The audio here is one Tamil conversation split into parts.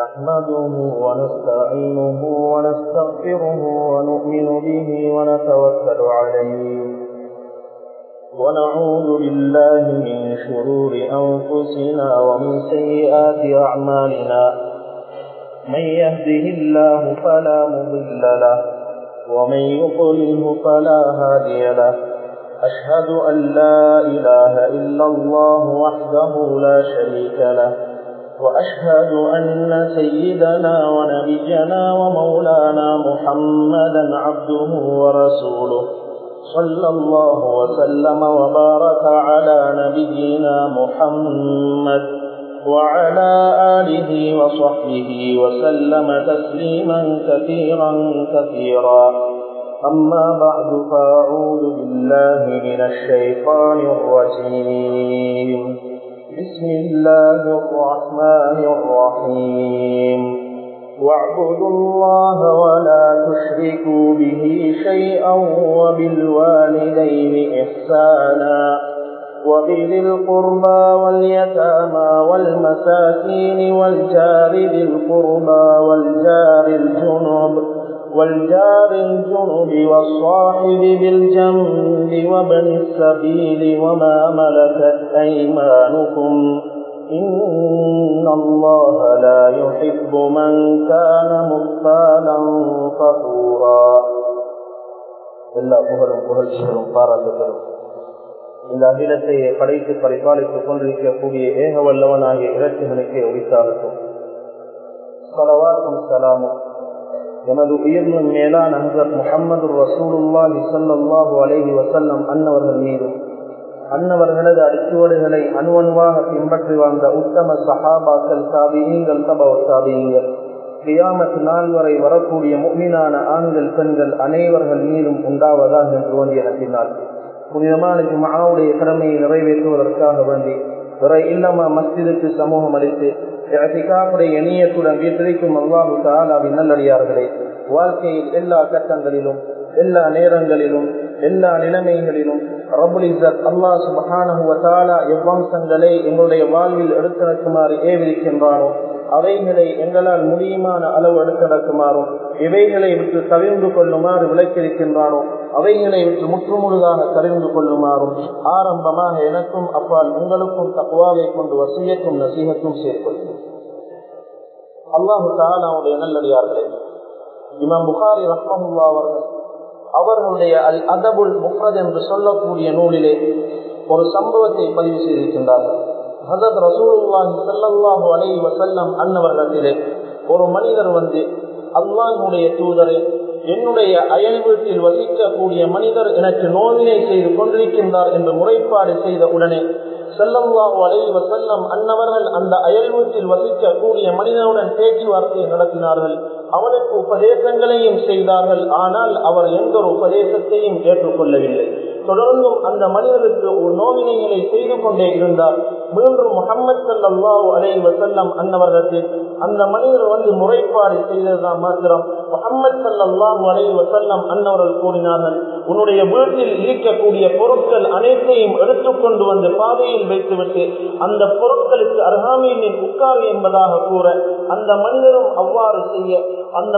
نحمده ونستعينه ونستغفره ونؤمن به ونتوكل عليه ونعوذ بالله من شرور أنفسنا ومن سيئات أعمالنا من يهده الله فلا مضل له ومن يضلله فلا هادي له أشهد أن لا إله إلا الله وحده لا شريك له وأشهد أن سيدنا ونبينا ومولانا محمدا عبده ورسوله صلى الله وسلم وبارك على نبينا محمد وعلى آله وصحبه وسلم تسليما كثيرا كثيرا أما بعد فأعوذ بالله من الشيطان الرجيم بسم الله الرحمن الرحيم واعبدوا الله ولا تشركوا به شيئا وبالوالدين إحسانا وبذي القربى واليتامى والمساكين والجار ذي القربى والجار الجنب والصاحب بالجنب وابن السبيل وما ملكت أيمانكم إن الله لا يحب من كان مختالا فخورا எல்லா புகழும் பாராட்டுகளும் இந்த அகிலத்தை படைத்து பரிபாலித்துக் கொண்டிருக்கக்கூடிய ஏக வல்லவனாகிய இறைச்சிகளுக்கு உரித்தாகட்டும். ஸலவாத்தும் ஸலாமும் எமது உயிரின் மேலான ஹஸரத் முஹம்மது ரசூலுல்லாஹி ஸல்லல்லாஹு அலைஹி வஸல்லம் அன்னவர்கள் மீதும் அன்னவர்களது அடிச்சுவடுகளை அணுவணுவாக பின்பற்றி வாழ்ந்த உத்தம சஹாபாக்கள், தாபிஈன்கள், தபஅ தாபிஈன்கள், கியாமத் நாள் வரை வரக்கூடிய முஃமினான ஆண்கள் பெண்கள் அனைவர்கள் மீதும் உண்டாவதாக என்று வேண்டிய நம்பினார். புனிதமான ஜும்ஆவுடைய கடமையை நிறைவேற்றுவதற்காக வேண்டி பிறை இல்லமா மஸ்ஜிதுக்கு சமூகம் அளித்து இஅ்திகாஃபுடைய நியத்துடன் வீற்றிருக்கும் அல்லாஹ் தஆலாவின் நல்லடியார்களே, வாழ்க்கையில் எல்லா கட்டங்களிலும் எல்லா நேரங்களிலும் எல்லா நிலைமைகளிலும் ரப்புல் இஸ்ஸத் அல்லாஹ் சுப்ஹானஹு வ தஆலா எவ்வம்சங்களை எங்களுடைய வாழ்வில் எடுத்துரைக்குமாறு ஏவிருக்கின்றானோ அவைகளை எங்களால் முடியுமான அளவு எடுத்துரைக்குமாறும் இவைகளை விட்டு தவிர்ந்து கொள்ளுமாறு விளக்கியிருக்கின்றானோ அவைகளை விட்டு முற்றுமுழுதாக தவிர்ந்து கொள்ளுமாறும் ஆரம்பமாக எனக்கும் அப்பால் உங்களுக்கும் தக்வாவை கொண்டு வசியத்தும் நசீஹத்தும் சேர்க்கொள்ளும். அல்லாஹு தஆலாவுடைய நல்லடியார்களே, இமாம் புகாரி ரஹ்மத்துல்லாஹி அவர்களுடைய அல் அதபுல் முஃப்ரத் என்று சொல்லக்கூடிய நூலிலே ஒரு சம்பவத்தை பதிவு செய்திருக்கின்றார்கள். ஹஸரத் ரசூலுல்லாஹி ஸல்லல்லாஹு அலைஹி வஸல்லம் அன்னவர்களிடத்திலே ஒரு மனிதர் வந்து, அல்லாஹ்வுடைய தூதரே, என்னுடைய அயல் வீட்டில் வசிக்கக்கூடிய மனிதர் எனக்கு நோவினை செய்து கொண்டிருக்கின்றார் என்று முறைப்பாடு செய்த உடனே ஸல்லல்லாஹு அலைஹி வஸல்லம் அன்னவர்கள் அந்த அயல் வீட்டில் வசிக்கக்கூடிய மனிதனுடன் பேச்சுவார்த்தை நடத்தினார்கள். அவனுக்கு உபதேசங்களையும் செய்தார்கள். ஆனால் அவர் எந்த ஒரு உபதேசத்தையும் ஏற்றுக்கொள்ளவில்லை. தொடர்ந்தும் அந்த மனிதருக்கு ஒரு நோவினைகளை செய்து கொண்டே இருந்தார். மீண்டும் முஹம்மது ஸல்லல்லாஹு அலைஹி வஸல்லம் அன்னவர்கள் அந்த மனிதர் வந்து முறைப்பாடு செய்ததுதான் மாத்திரம் முஹம்மது ஸல்லல்லாஹு அலைஹி வஸல்லம் அன்னவர்கள் கூறினார்கள், உன்னுடைய வீட்டில் இருக்கக்கூடிய பொருட்கள் அனைத்தையும் எடுத்துக்கொண்டு வந்து பாதையில் வைத்துவிட்டு அந்த பொருட்களுக்கு அருகாமையில் உட்காரு என்பதாக கூற அந்த மனிதரும் அவ்வாறு செய்ய அந்த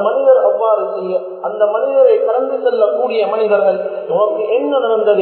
மனிதரை கடந்து செல்லக்கூடிய மனிதர்கள், உனக்கு என்ன நடந்தது,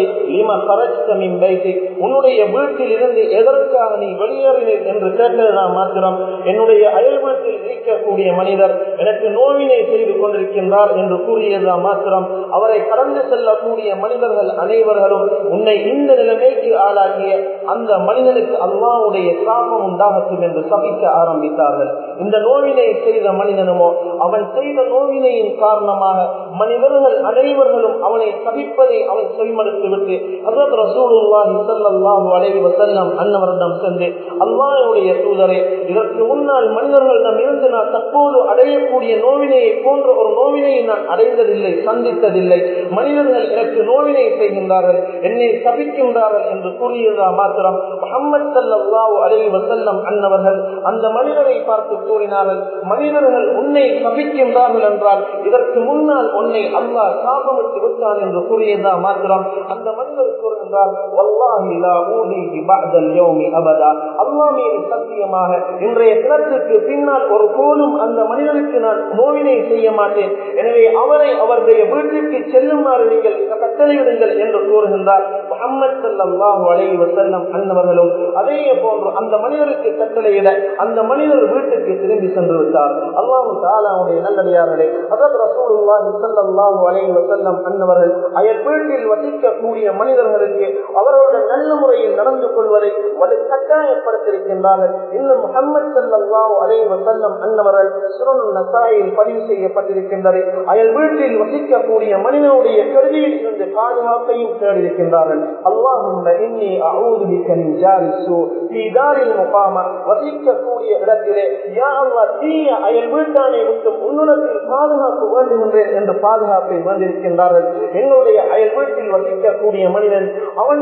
உன்னுடைய வீட்டில் இருந்து எதற்காக நீ வெளியேறினீர் என்று கேட்டதுதான் மாத்திரம் என்னுடைய அயல் வீட்டில் இருக்கக்கூடிய மனிதர் எனக்கு நோவினை செய்து கொண்டிருக்கின்றார் என்று கூறியதுதான் மாத்திரம் அவரை கடந்து செல்லக்கூடிய மனிதர்கள் அனைவர்களும் உன்னை இந்த நிலைமைக்கு ஆளாகிய அந்த மனிதனுக்கு அல்லாஹ்வுடைய சாபம் உண்டாகட்டும் என்று சபிக்க ஆரம்பித்தார்கள். இந்த நோவினை செய்த மனிதனுமோ அவன் செய்த நோவினையின் காரணமாக மனிதர்கள் அனைவர்களும் அவனை சபிப்பதை அவன் செவிமடுத்து விட்டு ஹஸரத் ரசூலுல்லாஹி ஸல்லல்லாஹு அலைஹி வஸல்லம் அன்னவரிடம் சென்று, அல்லாஹ்வுடைய தூதரே, இதற்கு முன்னால் மனிதர்களிடம் இருந்து நான் தற்போது அடையக்கூடிய நோவினையை போன்ற போன்ற ஒரு நோவினை நான் அடைந்ததில்லை, சந்தித்ததில்லை. மனிதர்கள் எனக்கு நோவினை செய்கின்றார்கள், என்னை சபிக்கின்றார்கள் என்று கூறியதா மாத்திரம் முஹம்மது ஸல்லல்லாஹு அலைஹி வஸல்லம் அன்னவர்கள் அந்த மனிதரை பார்த்து கூறினார்கள், மனிதர்கள் உன்னை சபிக்கின்றார்கள் என்றால் இதற்கு முன்னால் உன்னை அல்லாஹ் சாபமிட்டு விட்டான் என்று கூறியதா மாத்திரம் அந்த மனிதர் கூறுகின்றார், வல்லாஹி லா ஊதிஹி பஅதல் யௌமி அபதா, அல்லாஹ் மீது சத்தியமாக இன்றைய தினத்துக்கு பின்னால் ஒரு போலும் அந்த மனிதனுக்கு நான் நோவினை செய்ய மாட்டேன், எனவே அவரை அவருடைய வீட்டிற்கு செல்லுமாறு நீங்கள் கட்டளையிடுங்கள் என்று கூறுகின்றார். முஹம்மது ஸல்லல்லாஹு அலைஹி வஸல்லம் அன்னவர்களும் அதே போன்று அந்த மனிதருக்கு கட்டளையிட அந்த மனிதர் வீட்டுக்கு திரும்பி சென்று விட்டார். அல்லாஹ் தஆலாவுடைய நல்லடியார்களே, ஹஜ்ரத் ரசூலுல்லாஹி ஸல்லல்லாஹு அலைஹி வஸல்லம் அன்னவர்கள் அயல் வீட்டில் வசிக்கக்கூடிய மனிதர்களுக்கு அவர்களுடன் நல்ல முறையில் நடந்து கொள்வதை கட்டாயப்படுத்தியிருக்கின்றார்கள். இன்னும் முஹம்மது ஸல்லல்லாஹு அலைஹி வஸல்லம் அன்னவர்கள் சுனன் நஸாயில் பதிவு செய்யப்பட்டிருக்கின்றது. அயல் வீட்டில் வசிக்கக்கூடிய மனிதனுடைய கருவியில் இருந்து பாதுகாப்பையும் தேடியிருக்கின்றார்கள். அல்லாஹும்ம இன்னி அஊது பிக மின் ஜாரி ஸூ ஃபீ தாரில் முகாமா, வசிக்கக்கூடிய இடத்திலே யா அல்லாஹ் தீய அயல் வீட்டானை விட்டு உன்னிடத்தில் பாதுகாப்பு வேண்டுகின்றேன் என்று பாதுகாப்பை வேண்டியிருக்கின்றார்கள். எங்களுடைய அயல் வீட்டில் வசிக்கக்கூடிய மனிதன் அவன்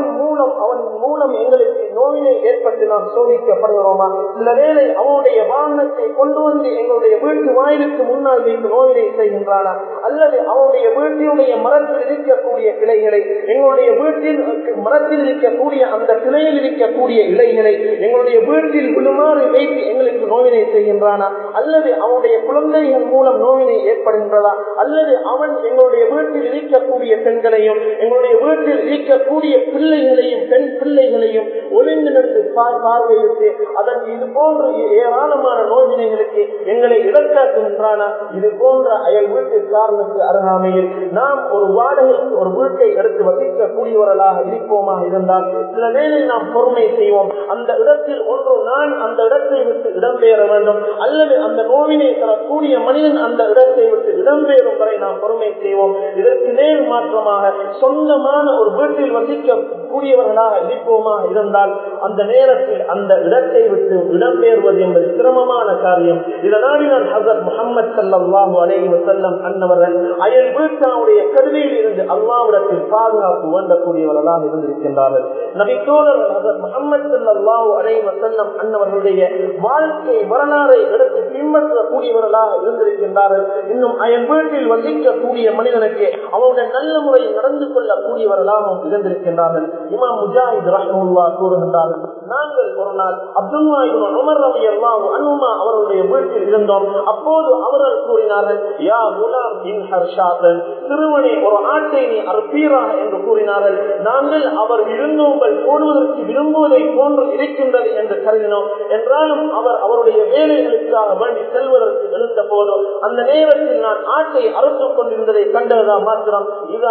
மூலம் எங்களுக்கு நோயினை ஏற்பட்டு நாம் சோதிக்கப்படுகிறோமா? சில வேளை அவனுடைய வாகனத்தை கொண்டு வந்து எங்களுடைய வீட்டு வாயிலுக்கு முன்னால் வைத்து நோயினை செய்கின்றானா, அல்லது அவனுடைய வீட்டினுடைய மரத்தில் இருக்கக்கூடிய கிளைகளை எங்களுடைய வீட்டில் மரத்தில் இருக்கக்கூடிய அந்த கிளையில் இருக்கக்கூடிய இலைகளை எங்களுடைய வீட்டில் விழுமாறு வைத்து எங்களுக்கு நோயினை செய்கின்றானா, அல்லது அவனுடைய குழந்தைகள் மூலம் நோயினை ஏற்படுகின்றதா, அல்லது அவன் எங்களுடைய வீட்டில் இருக்கக்கூடிய பெண்களையும் எங்களுடைய வீட்டில் இருக்கக்கூடிய பிள்ளைகளையும் பெண் பிள்ளைகளையும் ஒளிந்திருந்து பார்வையிட்டு அதன் இது போன்ற ஏராளமான நோயினைகளுக்கு எங்களை இடக்காக்குகின்றானா? இது போன்ற அயல் வீட்டுக்காரனுக்கு அருகாமையில் நாம் ஒரு வாடகைக்கு ஒரு வீட்டை எடுத்து வசிக்கக்கூடியவர்களாக இருப்போமாக இருந்தால் சில வேளை நாம் பொறுமை செய்வோம். அந்த இடத்தில் ஒன்று நான் அந்த இடத்தை விட்டு இடம்பெயர வேண்டும், அல்லது அந்த நோவினை தரக்கூடிய மனிதன் அந்த இடத்தை விட்டு இடம்பெயரும் வரை நாம் பொறுமை செய்வோம். இதற்கு நேர் மாற்றமாக சொந்தமான ஒரு வீட்டில் வசிக்கக்கூடியவர்களாக இருப்போமாக இருந்தால் அந்த நேரத்தில் அந்த இடத்தை விட்டு இடம்பெயர்வது என்பது சிரமமான காரியம். இதனால் ஹஜ்ரத் முஹம்மது ஸல்லல்லாஹு அலைஹி வஸல்லம் அன்னவர்கள் அயல் வீட்டாவுடைய கருவியில் இருந்து அல்லாஹ்விடத்தில் பாதுகாப்பு வேண்டக்கூடியவர்களாக இருந்திருக்கின்றார்கள். நபி தோழர் ஹஜ்ரத் முஹம்மது ஸல்லல்லாஹு அலைஹி வஸல்லம் அன்னவர்களுடைய வாழ்க்கை வரலாறை எடுத்து பின்பற்றக்கூடியவர்களாக இருந்திருக்கின்றார்கள். இன்னும் அயல் வீட்டில் வசிக்கக்கூடிய மனிதனுக்கு அவருடைய நல்ல முறையில் நடந்து கொள்ளக்கூடியவர்களாகவும் இருந்திருக்கின்றார்கள். இமாம் முஜாஹித் ரஹ்மத்துல்லாஹி கூறுகின்றார்கள், நாங்கள் ஒரு நாள் அப்துல்லா இப்னு உமர் ரலியல்லாஹு அன்ஹுமா அவருடைய வீட்டில் இருந்தோம். அப்போது அவர்கள் கூறினார்கள், யா குலாம் இன்ஹர் ஷாத்தன், சிறுவனே ஒரு ஆட்டை நீ அறுப்பீராக என்று கூறினார்கள். நாங்கள் அவர் விருந்தோம்பல் போடுவதற்கு விரும்புவதை போன்று இருக்கின்றது என்று கருதினோம். என்றாலும் அவர் அவருடைய வேலைகளுக்காக வேண்டி செல்வதற்கு எழுந்த போது அந்த நேரத்தில் நான் ஆட்டை அறுத்துக் கொண்டிருந்ததை கண்டதா மாத்திரம்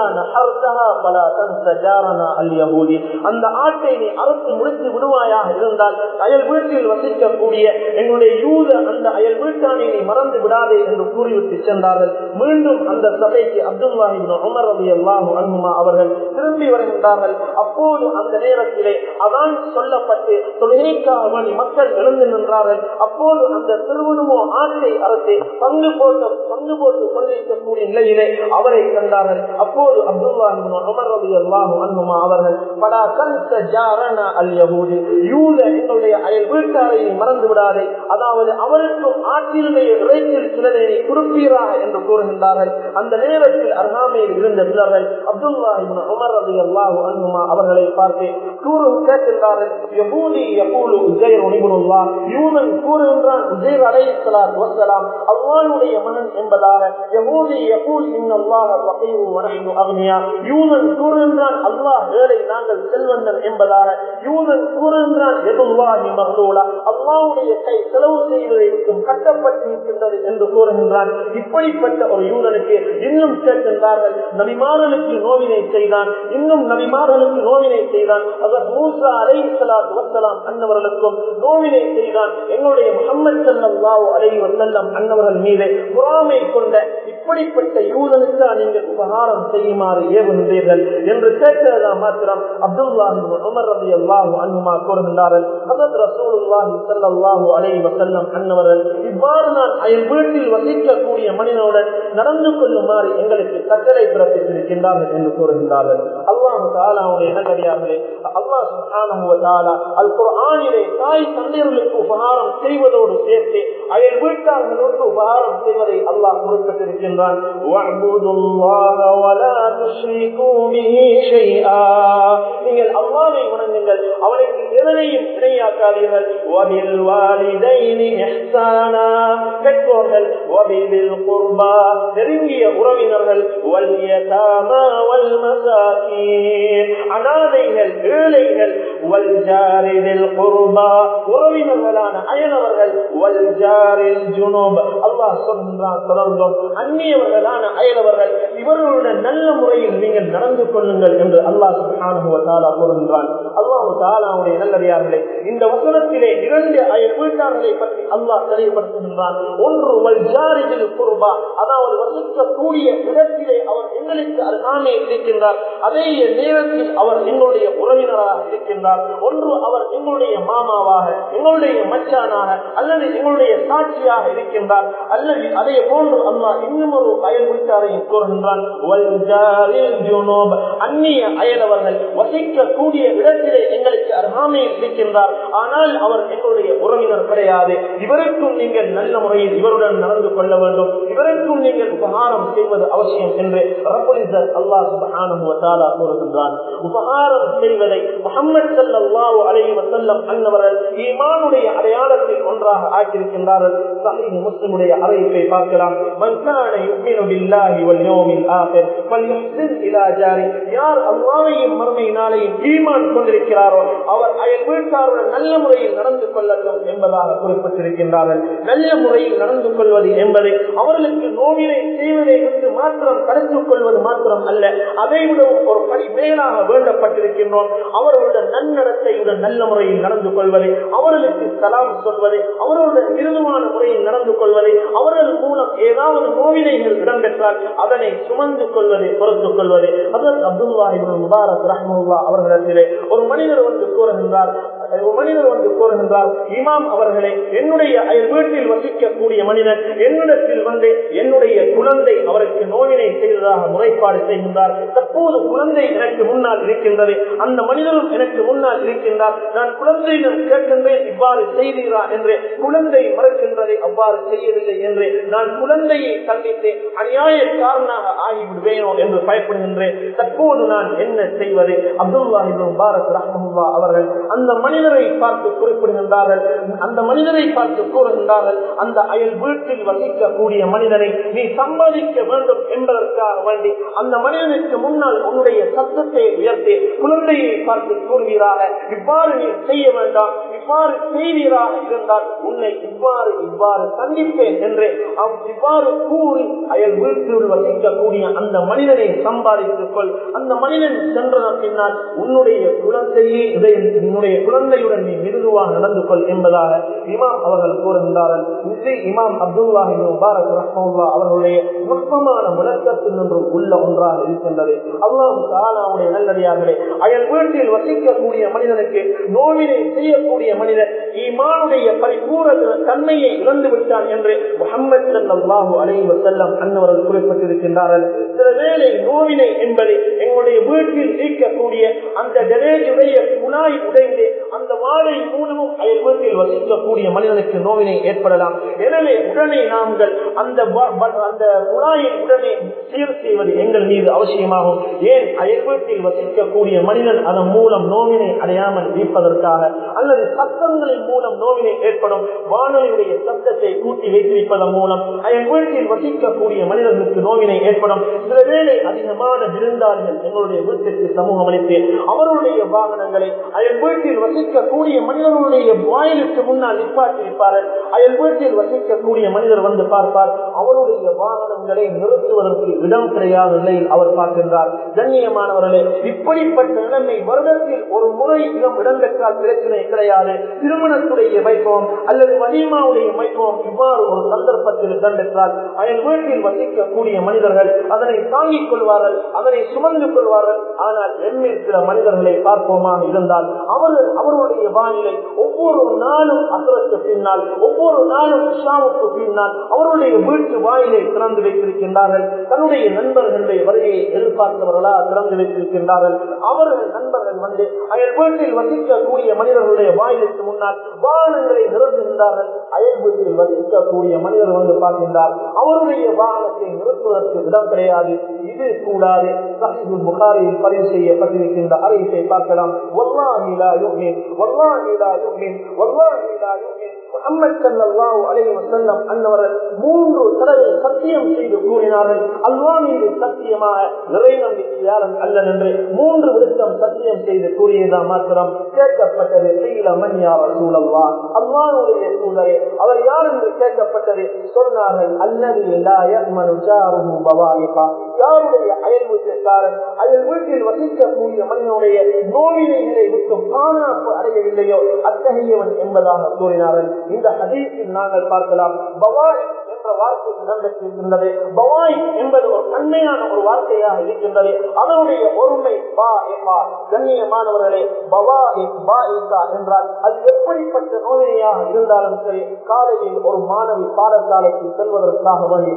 அந்த ஆட்டை நீ அறுத்து முடித்து விடுவாயாக இருந்தால் அயல் வீட்டில் வசிக்கக்கூடிய எங்களுடைய யூத அந்த அயல் வீட்டானை நீ மறந்து விடாதே என்று கூறிவிட்டு சென்றார்கள். மீண்டும் அந்த சபைக்கு அப்துல்லா இப்னு உமர் ரலியல்லாஹு அன்ஹுமா அவர்கள் திரும்பி வருகின்றார்கள். அப்போது அந்த நேரத்திலே அதான் சொல்லப்பட்டு தொழுகைக்காக வேண்டி மக்கள் எழுந்து நின்றார்கள். அப்போது அந்த திருவனுமோ ஆட்டை அறுத்து பங்கு போட்டு கொண்டிருக்கக்கூடிய நிலையிலே அவரை கண்டார்கள். அப்போது அப்துல்லா இப்னு உமர் ரலியல்லாஹு அன்ஹுமா அவர்கள் படா கன்ஸ ஜாரனா அல் யஹூதி, யூத எங்களுடைய அயல் வீட்டாரை மறந்து விடாதே, அதாவது அவருக்கும் ஆற்றினுடைய இறைச்சில் சிலரை குறிப்பீராக என்று கூறுகின்றார்கள். அந்த நேரத்தில் அருகாமையில் இருந்த சிலர்கள் அப்துல்லா இப்னு உமர் ரலியல்லாஹு அன்ஹுமா அவர்களை பார்த்து கேட்கின்றார்கள், யஹூதி யகூலு உஸைர் இப்னுல்லாஹ், யூதன் கூறுகின்றான் உஸைர் அலைஹிஸ்ஸலாத்து வஸ்ஸலாம் அல்லாஹ்வுடைய மகன் என்பதாக. யஹூதி யகூல் இன்னல்லாஹ வகீஹு வ நஹ்னு அக்னியா, யூதன் கூறுகின்றான் அல்லாஹ் ஏழை நாங்கள் செல்வந்தன் என்பதாக. யூதன் கூறுகின்றான் யதுல்லாஹி மக்லூலா, அல்லாஹ்வுடைய கை செலவு செய்வதை விட்டு கட்டப்பட்டிருக்கின்றது என்று கூறுகின்றான். இப்படிப்பட்ட ஒரு யூதனுக்கு இன்னும் கேட்கின்றார்கள், நபிமார்களுக்கு நோவினை செய்தான், இன்னும் நபிமார்களுக்கு நோவினை செய்தான், ஹஜ்ரத் மூஸா அலைஹிஸ்ஸலாத்து வஸ்ஸலாம் அன்னவர்களுக்கும் நோவினை செய்தான். எங்களுடைய முஹம்மது ஸல்லல்லாஹு அலைஹி வஸல்லம் அன்னவர்கள் மீது பொறாமை கொண்ட எப்படிப்பட்ட யூதனுக்கு நீங்கள் உபகாரம் செய்யுமாறு ஏவுகின்றீர்கள் என்று கேட்டதா மாத்திரம் அப்துல்லாஹ் இப்னு உமர் ரலியல்லாஹு அன்ஹுமா கூறுகின்றார்கள், ஹஜ்ரத் ரசூலுல்லாஹி ஸல்லல்லாஹு அலைஹி வஸல்லம் அன்னவர்கள் இவ்வாறு நான் என் வீட்டில் வசிக்கக்கூடிய மனிதனுடன் நடந்து கொள்ளுமாறு எங்களுக்கு கட்டளை பிறப்பித்திருக்கின்றார்கள் என்று கூறுகின்றார்கள். அல்லாஹ் தஆலாவுடைய நல்லடியார்களே, அல்லாஹ் சுப்ஹானஹு வ தஆலா அல் குர்ஆனிலே தாய் தந்தையர்களுக்கு உபகாரம் செய்வதோடு சேர்த்து அயல் வீட்டார்களுக்கு உபகாரம் செய்வதை அல்லாஹ் குறிப்பிட்டிருக்கின்றான். வஅபுதுல்லாஹ வலா துஷ்ரிகூ பிஹி ஷைஆ, நீங்கள் அல்லாஹ்வை வணங்குங்கள், அவனுக்கு எதனையும் இணையாக்காதீர்கள். வபில் வாலிதைனி இஹ்சானா, பெற்றோர்கள், வபில் குர்பா, நெருங்கிய உறவினர்கள், வல் யதாமா வல் மசாகீன், அனாதைகள், ஏழைகள், வல் ஜாரில் குர்பா, உறவினர்களான அயலவர்கள், வல் ஜாரில் ஜுனூப், அல்லாஹ் சொல்றான் தொடர்ந்தும் அந்நியவர்களான அயலவர்கள், இவர்களுடன் நல்ல முறையில் நீங்கள் நடந்து கொள்ளுங்கள் என்று அல்லாஹ் சுப்ஹானஹு வ தஆலா கூறுகின்றான். அல்லாஹ் தஆலாவுடைய நல்லடியார்களே, இந்த வசனத்திலே இரண்டு அயல் வீட்டார்களை பற்றி அல்லாஹ் தெளிவுபடுத்துகின்றான். ஒன்று வல் ஜாரில் குர்பா, அதாவது வசிக்கக்கூடிய இடத்திலே அவர் எங்களுக்கு அருகாமையில் இருக்கின்றார், அதே நேரத்தில் அவர் எங்களுடைய உறவினராக இருக்கின்றார். ஒன்று அவர் எங்களுடைய மாமாவாக, எங்களுடைய மச்சானாக அல்லது எங்களுடைய சாட்சியாக இருக்கின்றார், அல்லது அதே போன்று அல்லாஹ் இன்னும் ஒரு அயல் வீட்டாரையும் கூறுகின்றான். அந்நிய அயலவர்கள் வசிக்கக்கூடிய இடத்திலே எங்களுக்கு அருகாமையில் இருக்கின்றார், ஆனால் அவர் எங்களுடைய உறவினர் கிடையாது, இவருக்கும் நீங்கள் நல்ல முறையில் இவருடன் நடந்து கொள்ள வேண்டும், இவருக்கும் நீங்கள் உபகாரம் செய்வது அவசியம் என்று ரப்புல் இஸ்ஸத் அல்லாஹ் சுப்ஹானஹு வ தஆலா கூறுகின்றான். உபகாரம் செய்வதை முஹம்மது ஸல்லல்லாஹு அலைஹி வஸல்லம் அன்னவர்கள் ஈமானுடைய அடையாளத்தில் ஒன்றாக ஆக்கியிருக்கின்றார்கள். சஹீஹ் முஸ்லிமுடைய அறிவிப்பை பார்க்கலாம். மன் கான யுமினு பில்லாஹி வல் யௌமில் ஆகிர் ஃபல்யுஹ்சின் இலா ஜாரி, யார் அல்லாஹ்வையும் மறுமை நாளையும் ஈமான் கொண்டிருக்கிறாரோ அவர் அயல் வீட்டாருடன் நல்ல முறையில் நடந்து கொள்ளட்டும் என்பதாக குறிப்பிட்டிருக்கின்றார்கள். நல்ல முறையில் நடந்து கொள்வது என்பதை அவர்களுக்கு நோவினை செய்வதை விட்டு மாத்திரம் தடுத்துக் கொள்வது மாத்திரம் அல்ல, அதை விடவும் ஒரு படி மேலாக வேண்டப்பட்டிருக்கின்றோம். அவர்களுடன் நன்னடத்தையுடன் நல்ல முறையில் நடந்து கொள்வதை, அவர்களுக்கு சலாம் சொல்வதை, அவர்களுடன் மிருதுவான முறையில் நடந்து கொள்வதை, அவர்கள் மூலம் ஏதாவது நோவினைகள் இடம்பெற்றால் அதனை சுமந்து கொள்வதை, பொறுத்துக் கொள்வதை. ஹஜ்ரத் அப்துல்லாஹ் இப்னு முபாரக் ரஹ்மத்துல்லாஹ் அவர்களிடத்திலே ஒரு மனிதர் வந்து கூறுகின்றார், இமாம் அவர்களே, என்னுடைய வீட்டில் வசிக்கக்கூடிய மனிதன் என்னிடத்தில் வந்து என்னுடைய குழந்தை அவருக்கு நோவினை செய்ததாக முறைப்பாடு செய்கின்றார். தற்போது குழந்தை எனக்கு முன்னால் இருக்கின்றது, அந்த மனிதனும் எனக்கு முன்னால் இருக்கின்றார், நான் குழந்தையிடம் கேட்கின்றேன் இவ்வாறு செய்தீரா என்று, குழந்தை மறுக்கின்றதை அவ்வாறு செய்யவில்லை என்று, நான் குழந்தையை கண்டித்து அநியாயக்காரனாக ஆகிவிடுவேனோ என்று பயப்படுகின்றேன். தற்போது நான் என்ன செய்வது? அப்துல்லாஹ் இப்னு முபாரக் ரஹ்மத்துல்லாஹ் அவர்கள் அந்த மனிதரை பார்த்து குறிப்பிடுகின்றார்கள், அந்த மனிதரை பார்த்து கூறுகின்றார்கள், அந்த அயல் வீட்டில் வசிக்கக்கூடிய மனிதனை நீ சம்பாதிக்க வேண்டும் என்பதற்காக வேண்டி அந்த மனிதனுக்கு முன்னால் உன்னுடைய சத்தத்தை உயர்த்தி குழந்தையை பார்த்து கூறுவீராக, இவ்வாறு நீ செய்ய வேண்டாம், இவ்வாறு செய்வீராக இருந்தால் உன்னை இவ்வாறு சந்திப்பேன் என்று இவ்வாறு கூறி அயல் வீட்டில் வசிக்கக்கூடிய அந்த மனிதனை சம்பாதித்துக் கொள். அந்த மனிதன் சென்றதன் பின்னால் உன்னுடைய குழந்தையுடன் நீ மிருதுவாக நடந்து கொள் என்பதாக இமாம் அவர்கள் கூறுகின்றார்கள். இது இமாம் அப்துல்லாஹ் இப்னு முபாரக் ரஹ்மத்துல்லாஹ் அவர்களுடைய நுட்பமான முழக்கத்தில் நின்றும் உள்ள ஒன்றாக இருக்கின்றது. அல்லாஹ் தஆலாவுடைய நல்லடியார்களே, அயல் வீட்டில் வசிக்கக்கூடிய மனிதனுக்கு நோவினை செய்யக்கூடிய மனிதன் ஈமானுடைய பரிபூரண தன்மையை இழந்து விட்டான் என்று முஹம்மது ஸல்லல்லாஹு அலைஹி வஸல்லம் அன்னவர்கள் குறிப்பிட்டிருக்கின்றார்கள். சில வேளை நோவினை என்பது எங்களுடைய வீட்டில் இருக்கக்கூடிய அந்த டெரேஜுடைய குழாய் உடைந்து அந்த வாழை மூலமும் அயல் வீட்டில் வசிக்கக்கூடிய மனிதனுக்கு நோவினை ஏற்படலாம். எனவே உடனே நாங்கள் அந்த குழாயை உடனே சீர் செய்வது எங்கள் மீது அவசியமாகும். ஏன் அயல் வீட்டில் வசிக்கக்கூடிய மனிதன் அதன் மூலம் நோவினை அடையாமல் இருப்பதற்காக, அல்லது சத்தங்களின் மூலம் நோவினை ஏற்படும் வானொலியுடைய சத்தத்தை கூட்டி வைத்திருப்பதன் மூலம் அயல் வீட்டில் வசிக்கக்கூடிய மனிதர்களுக்கு நோவினை ஏற்படும். சில வேளை அதிகமான விருந்தாளிகள் எங்களுடைய வீட்டிற்கு சமூகம் அளித்து அவர்களுடைய வாகனங்களை அயல் வீட்டில் வசிக்கக்கூடிய மனிதர்களுடைய வாயிலுக்கு முன்னால் நிற்பாட்டிருப்பார்கள். அயல் வீட்டில் வசிக்கக்கூடிய மனிதர் வந்து பார்ப்பார், என்றால் அவருடைய வாகனங்களை நிறுத்துவதற்கு இடம் கிடையாத நிலையில் அவர் பார்க்கின்றார். கண்ணியமானவர்களே, இப்படிப்பட்ட நிலைமை வருடத்தில் ஒரு முறை இடம் பெற்றால் பிரச்சனை கிடையாது. திருமணத்துடைய வைபவம் அல்லது வலிமாவுடைய வைபவம் இவ்வாறு ஒரு சந்தர்ப்பத்தில் இடம் பெற்றால் அயல் வீட்டில் வசிக்கக்கூடிய மனிதர்கள் அதனை தாங்கிக் கொள்வார்கள், அதனை சுமந்து கொள்வார்கள். ஆனால் எண்ணில் சில மனிதர்களை பார்ப்போமாக இருந்தால் அவருடைய வானிலை ஒவ்வொரு நாளும் அசருக்கு பின்னால், ஒவ்வொரு நாளும் இஷாவுக்கு பின்னால் அவருடைய வீட்டு வாயிலை திறந்து வைத்திருக்கின்றார்கள். தன்னுடைய நண்பர்களுடைய வருகையை எதிர்பார்த்தவர்களா திறந்து வைத்திருக்கின்றார்கள். அவர்கள் நண்பர்கள் வந்து அயல் வீட்டில் வசிக்கக்கூடிய மனிதர்களுடைய வாயிலுக்கு முன்னால் வாகனங்களை நிறுத்துகின்றார்கள். அயல் வீட்டில் வசிக்கக்கூடிய மனிதர் வந்து பார்க்கின்றார், அவருடைய வாகனத்தை நிறுத்துவதற்கு இடம் கிடையாது. இது கூடாது. சஹீஹுல் புகாரியில் பதிவு செய்யப்பட்டிருக்கின்ற அறிவிப்பை பார்க்கலாம். வல்லாஹி லா யுமின், வல்லாஹி லா யுமின், வல்லாஹி லா யுமின். முஹம்மது ஸல்லல்லாஹு அலைஹி வஸல்லம் அன்னவர்கள் 3 தடவை சத்தியம் செய்து கூறினார்கள், அல்லாஹ் மீது சத்தியமாக இறை நம்பிக்கையாளன் அல்லன் என்று 3 விருத்தம் சத்தியம் செய்து கூறியதா மாத்திரம் கேட்கப்பட்டது. மன் யா ரசூலல்லாஹ், அல்லாஹ்வுடைய தூதரே அவர் யார் என்று கேட்கப்பட்டது. சொன்னார்கள், அல்லதி லா யமனு ஜாருஹு பவாயிகா, யாருடைய அயல் வீட்டுக்காரன் அயல் வீட்டில் வசிக்கக்கூடிய மனிதனுடைய நோயினை விட்டு பாதுகாப்பு அடையவில்லையோ அத்தகையவன் என்பதாக கூறினார்கள். இந்த ஹதீஸில் நாங்கள் பார்க்கலாம், பவாய் என்ற வார்த்தை இடம்பெற்றிருக்கின்றது. பவாய் என்பது ஒரு தன்மையான ஒரு வார்த்தையாக இருக்கின்றது. அதனுடைய ஒருமை கண்ணியமானவர்களே, என்றால் அது எப்படிப்பட்ட நோயினையாக இருந்தாலும் சரி, காலையில் ஒரு மாணவி பாடசாலைக்கு செல்வதற்காக வேண்டி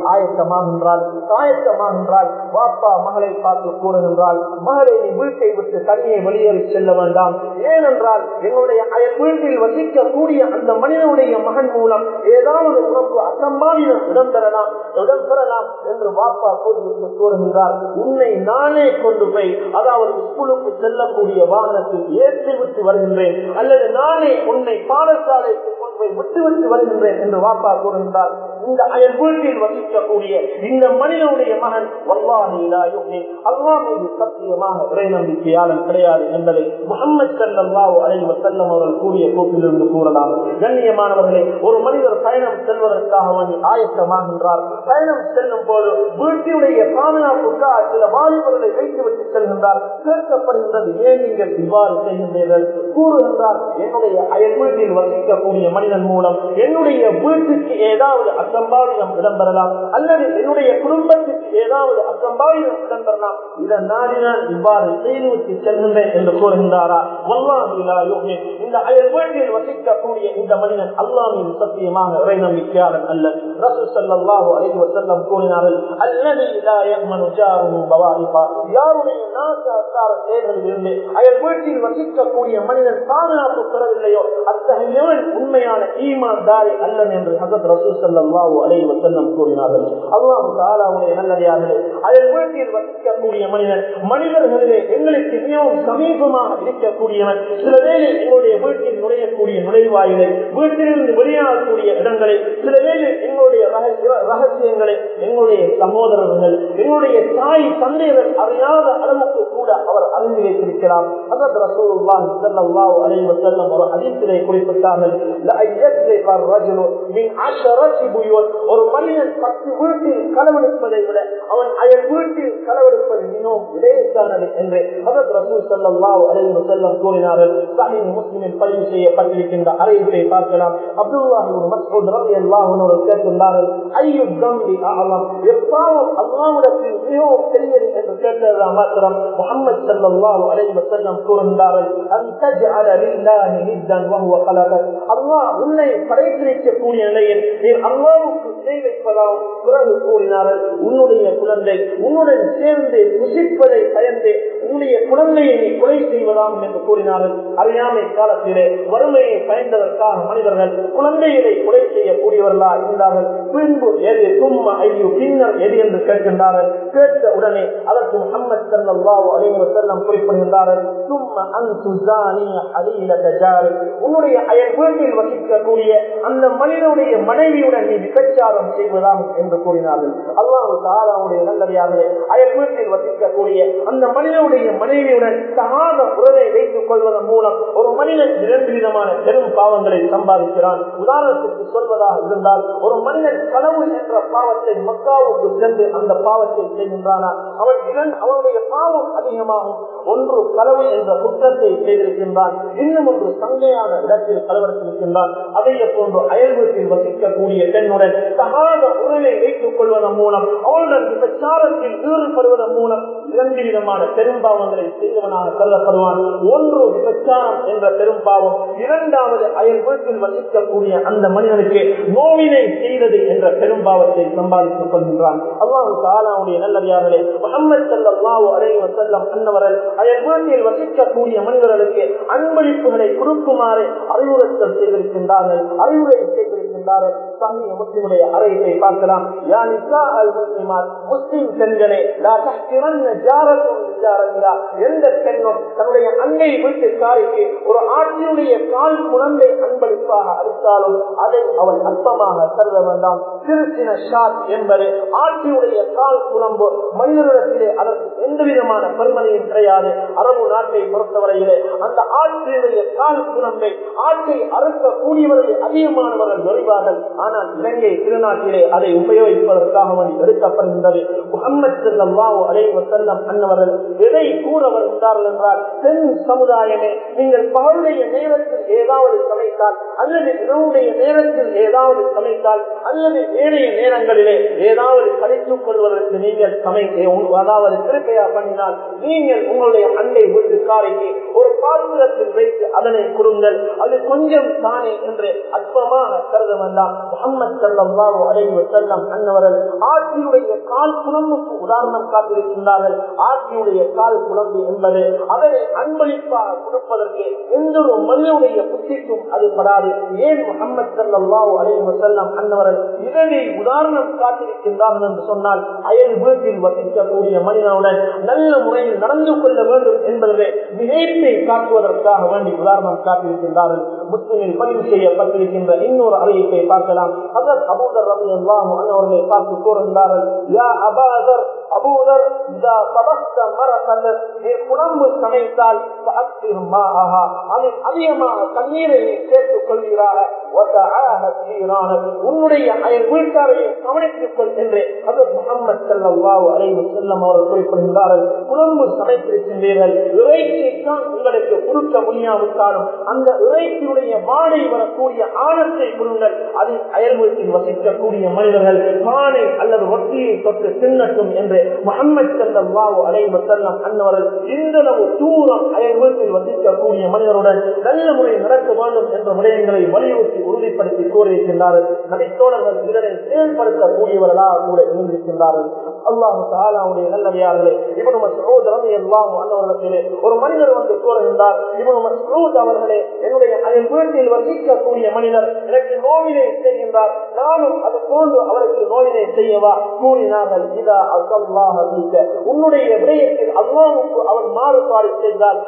ஆயத்தமாகின்றால் வாப்பா மகளை பார்த்து கூறுகின்றால், மகளை நீ வீட்டை விட்டு தனியை வெளியேறி செல்ல வேண்டாம். ஏனென்றால் என்னுடைய அயல் வீட்டில் வசிக்கக்கூடிய அந்த மனிதனுடைய மகன் மூலம் ஏதாவது உனக்கு அசம்பாவிதம் இடம்பெறலாம் என்று வாப்பா கூறுகின்றார். உன்னை நானே கொண்டு போய், அதாவது ஸ்கூலுக்கு செல்லக்கூடிய வாகனத்தில் ஏற்றிவிட்டு வருகின்றேன், அல்லது நானே உன்னை பாடசாலைக்கு கொண்டு போய் விட்டுவிட்டு வருகின்றேன் என்று வாப்பா கூறுகின்றார். இந்த அயல் வீட்டில் வசிக்கக்கூடிய இந்த மனிதனுடைய மகன் வல்லாஹி லா யுமின், அல்லாஹ் மீது சத்தியமாக இறை நம்பிக்கையாளன் கிடையாது என்பதை முஹம்மது ஸல்லல்லாஹு அலைஹி வஸல்லம் அவர்கள் கூறிய கோப்பிலிருந்து கூறலாம். கண்ணியமானவர்களே, ஒரு மனிதர் பயணம் செல்வதற்காக ஆயத்தமாகின்றார். பயணம் செல்லும் போது வீட்டினுடைய பாதுகாப்புக்காக சில வாலிபர்களை வைத்துவிட்டு செல்கின்றார். கேட்கப்படுகின்றது, ஏன் நீங்கள் இவ்வாறு செய்கின்றீர்கள்? கூறுகின்றார், என்னுடைய அயல் வீட்டில் வசிக்கக்கூடிய மனிதன் மூலம் என்னுடைய வீட்டுக்கு ஏதாவது அசம்பாவிதம் இடம்பெறலாம், அல்லது என்னுடைய குடும்பத்துக்கு ஏதாவது அசம்பாவிதம் இடம்பெறலாம். இதனால் நான் இவ்வாறு செய்துவிட்டு செல்கின்றேன் என்று கூறுகின்றாரா? வல்லாஹி லா யுமின். இந்த அயல் வீட்டில் வசிக்கக்கூடிய இந்த மனிதன் அல்லாஹ் மீது சத்தியமாக இறை நம்பிக்கையாளன் அல்ல. ரசூல் ஸல்லல்லாஹு அலைஹி வஸல்லம் கூறினார்கள், அல்லதி லா யமனு ஜாருஹு பவாயிகா, யாருடைய நாசகார செயல்களில் இருந்து அயல் வீட்டில் வசிக்கக்கூடிய மனிதன் பாதுகாப்பு பெறவில்லையோ அத்தகையவன் உண்மையான ஈமான்தாரி அல்லன் என்று ஹஜ்ரத் ரசூல் ஸல்லல்லாஹு அலைஹி வஸல்லம் கூறினார்கள். அல்லாஹ் தஆலாவுடைய நல்லடியார்களே, அயல் வீட்டில் வசிக்கக்கூடிய மனிதன் மனிதர்களிலே எங்களுக்கு மிகவும் சமீபமாக இருக்கக்கூடியவன். சில வேளை எங்களுடைய வீட்டில் நுழையக்கூடிய நுழைவாயிலை, வீட்டிலிருந்து வெளியாகக்கூடிய இடங்களை, சில வேளை எங்களுடைய ரகசியங்களை எங்களுடைய சகோதரர்கள், எங்களுடைய தாய் தந்தையர்கள் அறியாத அளவுக்கு கூட அவர் அறிந்து வைத்திருக்கிறார். ஹஜ்ரத் ரசூலுல்லாஹி ஸல்லல்லாஹு அலைஹி வஸல்லம் ஒரு ஹதீஸிலே குறிப்பிட்டார்கள், ஒரு மனிதன் 10 வீட்டில் களவெடுப்பதை விட அவன் அயல் வீட்டில் களவெடுப்பது மிகவும் இலேசானது என்று ஹஜ்ரத் ரசூல் ஸல்லல்லாஹு அலைஹி வஸல்லம் கூறினார்கள். சஹீஹ் முஸ்லிமில் பதிவு செய்யப்பட்டிருக்கின்ற அறிவிப்பை பார்க்கலாம். அப்துல்லாஹ் இப்னு மஸ்ஊத் ரலியல்லாஹு அன்ஹு கேட்கின்றார்கள், ஐயு தம்பி அஅலம், எப்பாவும் அல்லாஹ்விடத்தில் மிகவும் பெரியது என்று கேட்டதா மாத்திரம் முஹம்மது ஸல்லல்லாஹு அலைஹி வஸல்லம் கூறுகின்றார்கள், அன் தஜஅல லில்லாஹி நித்தன் வஹுவ கலகக், அல்லாஹ் உன்னை படைத்திருக்கக்கூடிய நிலையில் நீ அல்லாஹ்வுக்கு இணை வைப்பதாகவும் பிறகு கூறினார்கள், உன்னுடைய குழந்தை உன்னுடன் சேர்ந்து புசிப்பதை பயந்து உன்னுடைய குழந்தையை நீ கொலை செய்வதாகும் என்று கூறினார்கள். அறியாமை காலத்திலே வறுமையை பயந்ததற்காக மனிதர்கள் குழந்தைகளை கொலை செய்யக்கூடியவர்களா இருந்தார்கள். பின்பு எது சும்மா ஐயோ பின்னர் எது என்று கேட்கின்றார்கள். கேட்ட உடனே அதற்கு முஹம்மது ஸல்லல்லாஹு அலைஹி வஸல்லம் குறிப்பிடுகின்றார்கள், சும்மா அன்து ஜானிய ஹலீலத ஜாரி, உன்னுடைய அயல் வீட்டில் வசிக்கக்கூடிய அந்த மனிதனுடைய மனைவியுடன் நீ விபச்சாரம் செய்வதாகும் என்று கூறினார்கள். அல்லாஹ் தஆலாவுடைய நல்லடியார்களே, அயல் வீட்டில் வசிக்கக்கூடிய அந்த மனிதனுடைய மனைவியுடன் தகாத உறவை வைத்துக் கொள்வதன் மூலம் ஒரு மனிதன் 2 விதமான பெரும் பாவங்களை சம்பாதிக்கிறான். உதாரணத்துக்கு சொல்வதாக இருந்தால், ஒரு மனிதன் களவு என்ற பாவத்தை மக்காவுக்கு சென்று அந்த பாவத்தை செய்கின்றானா, அவனுடைய பாவம் அதிகமாகும். ஒன்று களவு என்ற குற்றத்தை செய்திருக்கின்றான், இன்னும் ஒன்று சங்கையான இடத்தில் களவெடுத்திருக்கின்றான். அதே போன்று அயல் வீட்டில் வசிக்கக்கூடிய பெண்ணுடன் தகாத உறவை வைத்துக் கொள்வதன் மூலம், அவளுடன் விபச்சாரத்தில் ஈடுபடுவதன் மூலம் 2 விதமான பெரும்பாவங்களை செய்தவனாக கருதப்படுவான். ஒன்று விபச்சாரம் என்ற பெரும்பாவம், இரண்டாவது அயல் வீட்டில் வசிக்கக்கூடிய அந்த மனிதனுக்கு நோவினை செய்தது என்ற பெரும்பாவத்தை சம்பாதித்துக் கொள்கின்றான். அல்லாஹ் தஆலாவுடைய நல்லடியார்களே, முஹம்மது ஸல்லல்லாஹு அலைஹி வஸல்லம் அன்னவர்கள் அயல் வீட்டில் வசிக்கக்கூடிய மனிதர்களுக்கு அன்பளிப்புகளை கொடுக்குமாறு அறிவுறுத்தல் செய்திருக்கின்றார்கள், அறிவுரை செய்திருக்கின்றார்கள். சஹீஹ் முஸ்லிமுடைய அறிவிப்பை பார்க்கலாம். யா நிஸாஅல் முஸ்லிமாத், முஸ்லிம் பெண்களே, லா தஹ்கிரன்ன ஜாரத்துன் லிஜாரத்திஹா, எந்த பெண்ணும் தன்னுடைய அண்டை வீட்டுக்காரிக்கு ஒரு ஆட்டினுடைய கால் குழந்தை அன்பளிப்பாக அளித்தாலும் அதை அவள் அற்பமாக கருத வேண்டாம். சிறுசின ஷாத் என்பது ஆட்டினுடைய கால் குழம்பு மனிதனிடத்திலே அதற்கு எந்த விதமான பெருமதியும் கிடையாது. அரபு நாட்டை பொறுத்தவரையிலே அந்த ஆட்டினுடைய கால் குழம்பை ஆட்டை அறுக்க கூடியவர்கள் அதிகமானவர்கள் வருவார்கள். ஆனால் இலங்கை திருநாட்டிலே அதை உபயோகிப்பதற்காக வேண்டி எடுக்கப்படுகின்றது. முஹம்மது ஸல்லல்லாஹு அலைஹி வஸல்லம் அன்னவர்கள் எதை கூற வருகிறார்கள் என்றால், பெண் சமுதாயமே, நீங்கள் பகலுடைய நேரத்தில் ஏதாவது சமைத்தால் அல்லது இரவுடைய நேரத்தில் ஏதாவது சமைத்தால் அல்லது ஏனைய நேரங்களிலே ஏதாவது கழித்துக் கொள்வதற்கு நீங்கள் அதாவது திருப்பையா பண்ணினால், நீங்கள் உங்களுடைய அண்டை வீட்டுக்காரிக்கு ஒரு பாத்திரத்தில் வைத்து அதனை கொடுங்கள், அது கொஞ்சம் தானே என்று அற்பமாக கருத வேண்டாம். முஹம்மது ஸல்லல்லாஹு அலைஹி வஸல்லம் அன்னவர்கள் ஆட்டினுடைய கால் குழம்புக்கு உதாரணம் காட்டியிருக்கின்றார்கள். ஆட்டினுடைய கால் குழம்பு என்பது அதனை அன்பளிப்பாக கொடுப்பதற்கு எந்த ஒரு மனிதனுடைய புத்திக்கும் அது படாது. ஏன் முஹம்மது ஸல்லல்லாஹு அலைஹி வஸல்லம் அன்னவர்கள் இதனை உதாரணம் காட்டியிருக்கின்றார்கள் என்று சொன்னால், அயல் வீட்டில் வசிக்கக்கூடிய மனிதனுடன் நல்ல முறையில் நடந்து கொள்ள வேண்டும் என்பதை மிகைப்பை காட்டுவதற்காக வேண்டி உதாரணம் காட்டியிருக்கின்றார்கள். முஸ்லிமில் பதிவு செய்யப்பட்டிருக்கின்ற இன்னொரு அறிவிப்பை பார்க்கலாம். ஹஜ்ரத் அபூதர் ரலியல்லாஹு அன்ஹு அவர்களை பார்த்து கூறுகின்றார்கள், யா அபூதர், அபூதர், இதா தபஸ்த மரகத, நீ குழம்பு சமைத்தால் ஃபஅக்ஸிர் மாஅஹா, அதில் அதிகமாக தண்ணீரை நீ சேர்த்துக் கொள்கிறாய், வதஆஹத் ஜீரானக், உன்னுடைய அயல் வீட்டாரை கவனித்துக் கொள் என்று ஹஜ்ரத் முஹம்மது ஸல்லல்லாஹு அலைஹி வஸல்லம் அவர்கள் குறிப்பிடுகின்றார்கள். குழம்பு சமைத்திருக்கின்றீர்கள், இறைச்சியை தான் உங்களுக்கு கொடுக்க முடியாவிட்டாலும் அந்த இறைச்சியுடைய வாடை வரக்கூடிய ஆழத்தை கொடுங்கள், அதில் அயல் வீட்டில் வசிக்கக்கூடிய மனிதர்கள் பானை அல்லது ரொட்டியை தொட்டு தின்னட்டும் என்று முஹம்மது ஸல்லல்லாஹு அலைஹி வஸல்லம் அன்னவர்கள் இந்தளவு தூரம் அயல் வீட்டில் வசிக்கக்கூடிய மனிதருடன் நல்ல முறை நடக்க வேண்டும் என்ற விடயங்களை வலியுறுத்தி உறுதிப்படுத்தி கூறியிருக்கின்றார்கள். நபித்தோழர்கள் இதனை செயல்படுத்தக்கூடியவர்களாக கூட இருந்திருக்கின்றார்கள். அல்லாஹ் தஆலாவுடைய நல்லடியார்களே, இப்னு மஸ்ஊத் ரலியல்லாஹு அன்ஹு அவர்களிடத்திலே ஒரு மனிதர் வந்து கூறுகின்றார், இப்னு மஸ்ஊத் அவர்களே, என்னுடைய அயல் வீட்டில் வசிக்கக்கூடிய மனிதர் எனக்கு நோவினை செய்கின்றார், நானும் அது போன்று அவருக்கு நோவினை செய்யவா? கூறினார்கள், இதா அல்லாஹ் அலீக, உன்னுடைய விடயத்தில் அல்லாஹ்வுக்கு அவன் மாறுபாடு செய்தால்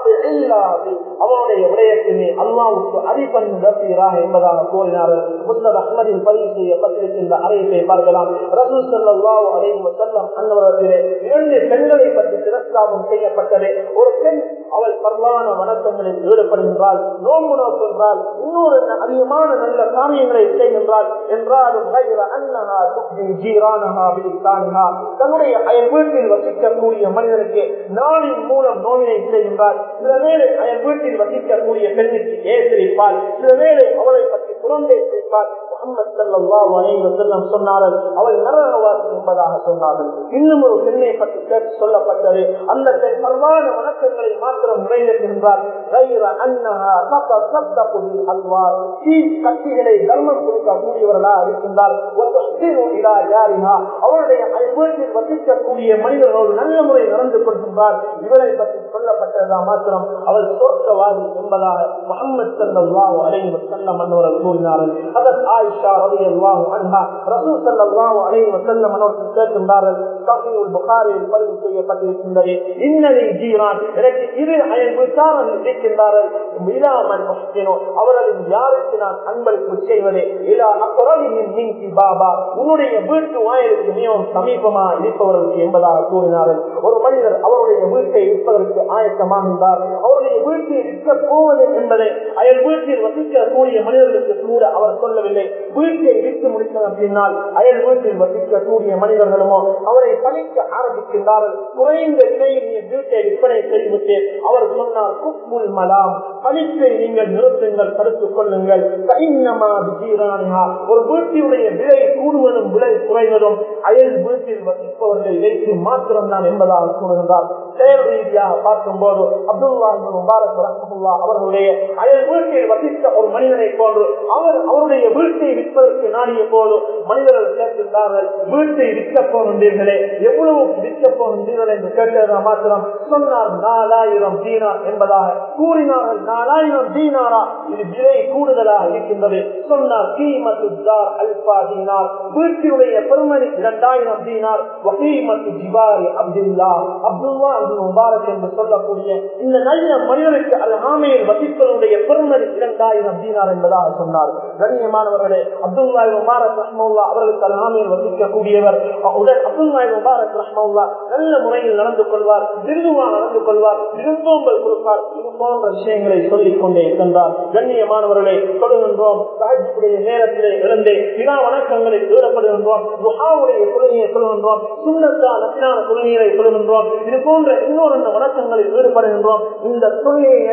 அவனுடைய விடயத்திலே அல்லாஹ்வுக்கு அடிபணிந்தீராக என்பதாக கூறினார்கள். முஸ்னத் அஹ்மதில் பதிவு செய்யப்பட்டிருக்கின்ற அறிவிப்பை பார்க்கலாம். ரசூல் ஸல்லல்லாஹு அலைஹி வஸல்லம் அன்னவர்களிலே 2 பெண்களை பற்றி பிரஸ்தாபம் செய்யப்பட்டது. ஒரு பெண் அவள் பரவான வணக்கங்களில் ஈடுபடுகின்றாள், நோன்பு நோக்குகின்றாள், இன்னொரு அதிகமான நல்ல காரியங்களை செய்கின்றாள். என்றாலும் தன்னுடைய அயல் வீட்டில் வசிக்கக்கூடிய மனிதனுக்கு நாளின் மூலம் நோவினை செய்கின்றாள். சில வேளை அயல் வீட்டில் வசிக்கக்கூடிய பெண்ணுக்கு ஏசிரிப்பாள், சில வேளை அவளை பற்றி புறம்பே செய்வாள். முஹம்மது ஸல்லல்லாஹு அலைஹி வஸல்லம் சொன்னார்கள், அவள் நரகவாசி என்பதாக சொன்னார்கள். இன்னும் ஒரு பெண்ணை பற்றி கேட்டு சொல்லப்பட்டது, அந்த பெண் பல்வான வணக்கங்களை மாத்திரம் நிறைவேற்றுகின்றார், கட்சிகளை தர்மம் கொடுக்கக்கூடியவர்களாக இருக்கின்றார். அவருடைய வீட்டில் வசிக்கக்கூடிய மனிதர்களோடு நல்ல முறை நடந்து கொள்கின்றார். இவரை பற்றி சொல்லப்பட்டதா மாத்திரம் அவள் சொர்க்கவாதி என்பதாக முஹம்மது ஸல்லல்லாஹு அலைஹி வஸல்லம் அவர்கள் கூறினார்கள். ஹஜ்ரத் ஆயிஷா ரலியல்லாஹு அன்ஹா ரசூல் ஸல்லல்லாஹு அலைஹி வஸல்லம் அவர்கள் கேட்கின்றார்கள், சஹீஹுல் புகாரியில் பதிவு செய்யப்பட்டிருக்கின்றது, இன்னலி ஜீரான், எனக்கு இரு அயல் வீட்டார்கள் இருக்கின்றார்கள், இலாமன் முஹ்சினு, அவர்களின் யாருக்கு நான் அன்பளிப்பு செய்வதே, இலா அக்ரபிஹிம் மின்கி பாபா, உன்னுடைய வீட்டு வாயிலுக்கு மிகவும் சமீபமாக இருப்பவர்களுக்கு என்பதாக கூறினார்கள். ஒரு மனிதர் அவருடைய வீட்டை விற்பதற்கு ஆயத்தமாகின்றார். அவருடைய வீட்டை விற்க போவது என்பதை அயல் வீட்டில் வசிக்கக்கூடிய மனிதர்களுக்கு கூட அவர் சொல்லவில்லை. வீட்டை விற்று முடித்ததன் பின்னால் அயல் வீட்டில் வசிக்கக்கூடிய மனிதர்களுமோ அவரை பணிக்க ஆரம்பிக்கின்றார்கள். குறைந்த விலையில் வீட்டை விற்பனை செய்துவிட்டு அவர் சொன்னார், குப்புல் மலாம், பணிப்பை நீங்கள் நிறுத்துங்கள், தடுத்துக் கொள்ளுங்கள். ஒரு வீட்டினுடைய விலை கூடுவதும் விலை குறைவதும் அயல் வீட்டில் வசிப்பவர்கள் வைத்து மாத்திரம் தான் என்பதாக கூறுகின்றார். செயல் ரீதியாக பார்க்கும் போது அப்துல்லா இப்னு முபாரக் ரஹ்மத்துல்லாஹ் அவர்களுடைய அயல் வீட்டில் வசித்த ஒரு மனிதனை போன்று அவருடைய வீட்டை விற்பதற்கு நாடிய போது மனிதர்கள் கேட்கின்றார்கள், வீட்டை விற்க போகின்றீர்களே, எவ்வளவு விற்க போகின்றீர்கள் என்று கேட்டதா மாத்திரம் சொன்னார் 4000 தீனார் என்பதாக கூறினார்கள். 4000 தீனாரா, இது விலை கூடுதலாக இருக்கின்றது. சொன்னார் கீமத்துத்தார் அல்பா தீனார், வீட்டினுடைய பெருமதி 2000 தீனார். வகீமத்து ஜிபாரி அப்துல்லா, அப்துல்லா இப்னு முபாரக் என்று சொல்லக்கூடிய இந்த நல்ல மனிதனுக்கு அல்ஹாமையில் வசிப்பவருடைய பெருமதி 2000 தீனார் என்பதாக சொன்னார். கண்ணியமானவர்களே, அப்துல்லா இப்னு முபாரக் ரஹ்மத்துல்லாஹ் அவர்களுக்கு அல்ஹாமையில் வசிக்கக்கூடியவர். அப்துல்லா இப்னு முபாரக் ரஹ்மத்துல்லாஹ் நல்ல முறையில் நடந்து கொள்வார், விருதுவாக நடந்து கொள்வார், விருந்தோம்பல் கொடுப்பார். இது போன்ற விஷயங்களை சொல்லிக் கொண்டே சென்றார். கண்ணியமானவர்களை தொழுகின்றோம், தஹஜ்ஜுடைய நேரத்திலே எழுந்தே வினா வணக்கங்களில் ஈடுபடுகின்றோம், துஹாவுடைய தொழுகையை சொல்கின்றோம், சுன்னத்தான நஃபிலான தொழுகையை சொல்கின்றோம், இது போன்ற இன்னொரு வணக்கங்களில் ஈடுபடுகின்றோம். இந்த தொழுகையை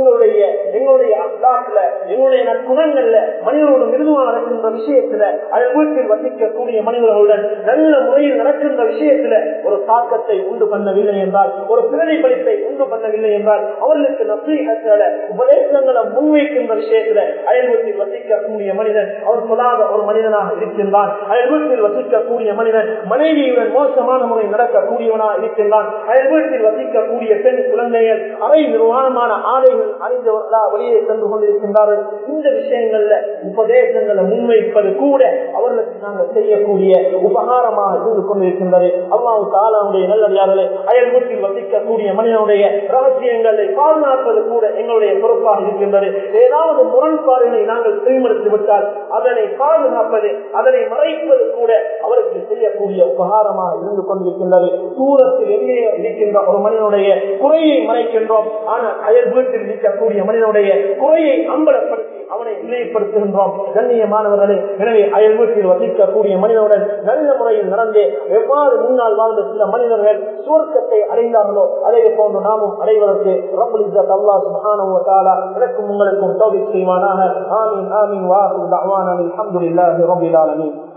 எங்களுடைய அல்லாஹ்ல, எங்களுடைய நற்குணங்கள்ல, மனிதனோடு மிருதுவாக நடக்கின்ற விஷயத்துல, அதன் வீட்டில் வசிக்கக்கூடிய மனிதர்களுடன் நல்ல முறையில் நடக்கின்ற விஷயத்துல ஒரு தாக்கத்தை உண்டு பண்ணவில்லை என்றால், ஒரு பிரதிபலிப்பை உண்டு பண்ணவில்லை என்றால், அவர்களுக்கு நசீஹத்துல உபதேசங்களை முன்வைக்கின்ற விஷயத்துல அயல் வீட்டில் வசிக்கக்கூடிய மனிதன் அவர் சொல்லாத ஒரு மனிதனாக இருக்கின்றான். அயல் வீட்டில் வசிக்கக்கூடிய மனிதன் மனைவியுடன் மோசமான முறை நடக்கக்கூடியவனாக இருக்கின்றான். அயல் வீட்டில் வசிக்கக்கூடிய பெண் குழந்தைகள் அரை நிர்வாணமான ஆடைகள் அறிந்தவர்களா வெளியே சென்று கொண்டிருக்கின்றார்கள். இந்த விஷயங்கள்ல உபதேசங்களை முன்வைப்பது கூட அவர்களுக்கு நாங்கள் செய்யக்கூடிய உபகாரமாக இருந்து கொண்டிருக்கின்றது. அல்லாஹ் தஆலாவுடைய நல்லடியார்களே, அயல் வீட்டில் வசிக்கக்கூடிய மனிதனுடைய ரகசியங்களை பாதுகாப்பது கூட எங்களுடைய பொறுப்பாக இருக்கின்றது. ஏதாவது முரண்பாடுகளை நாங்கள் செய்மடுத்து விட்டால் அதனை பாதுகாப்பது, அதனை மறைப்பது கூட அவருக்கு செய்யக்கூடிய உபகாரமாக இருந்து கொண்டிருக்கின்றது. தூரத்தில் எங்கே இருக்கின்ற ஒரு மனிதனுடைய குறையை மறைக்கின்றோம், ஆனால் அயல் வீட்டில் இருக்கக்கூடிய மனிதனுடைய குறையை அம்பலப்படுத்தி அவனை நிலைப்படுத்துகின்றோம். கண்ணியமானவர்களே, எனவே அயல் வீட்டில் வசிக்கக்கூடிய மனிதனுடன் நல்ல முறையில் நடந்தே எவ்வாறு முன்னால் வாழ்ந்த சில மனிதர்கள் சுவர்க்கத்தை அடைந்தார்களோ அதே போன்று நாமும் அடைவதற்கு ரப்பல் இஸ்ஸத் அல்லாஹ் சுப்ஹானஹு வ தஆலா எனக்கும் உங்களுக்கும் தௌஃபீக் செய்வானாக. ஆமீன் ஆமீன். வா ஆகிரு தஅவானா அல்ஹம்துலில்லாஹி ரப்பில் ஆலமீன்.